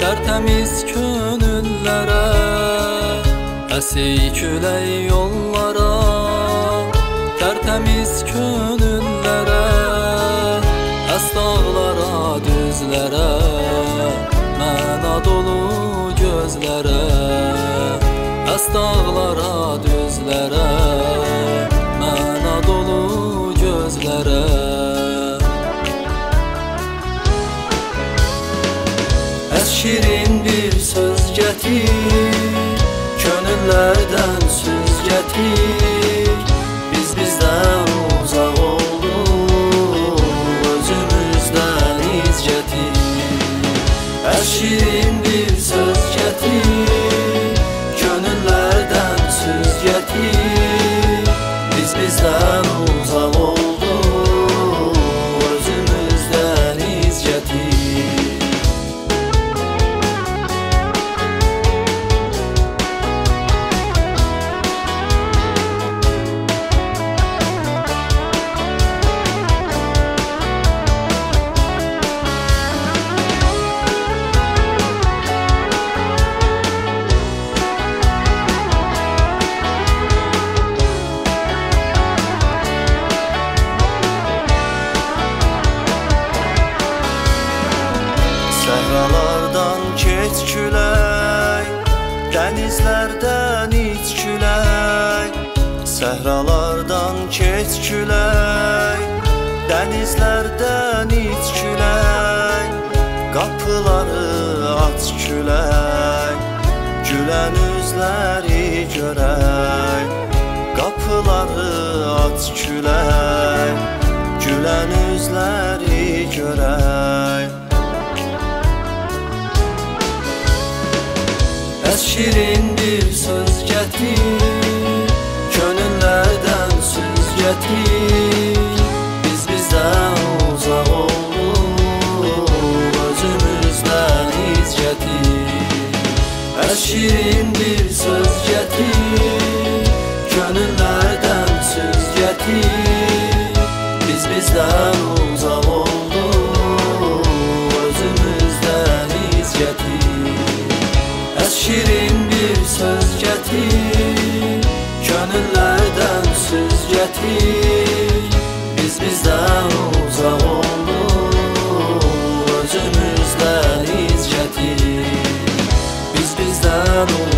Tertemiz könüllərə, əsey külək yollara. Tertemiz könüllərə, əs dağlara, düzlərə, məna dolu gözlərə. Əs dağlara, düzlərə, məna dolu gözlərə. Şirin bir söz getir, könüllerden söz getir. Bizden uzak olduk, özümüzden iz getir. Şirin bir söz getir, könüllerden söz getir. Bizden uzak olduk, özümüzden iz getir. Səhralardan keç külək, dənizlərdən iç külək. Səhralardan keç külək, dənizlərdən iç külək. Qapıları aç külək, gülən üzləri görək. Qapıları aç külək, gülən üzləri görək. Şirin bir söz getir, könüllerden söz getir. Bizden uzak olduk, özümüzden iz getir. Şirin bir söz getir, könüllerden söz getir. Bizden uzak olduk, özümüzden iz getir. Şirin bir söz getir, könüllerden söz getir. Bizden uzak olduk, özümüzden iz getir. Bizden uzak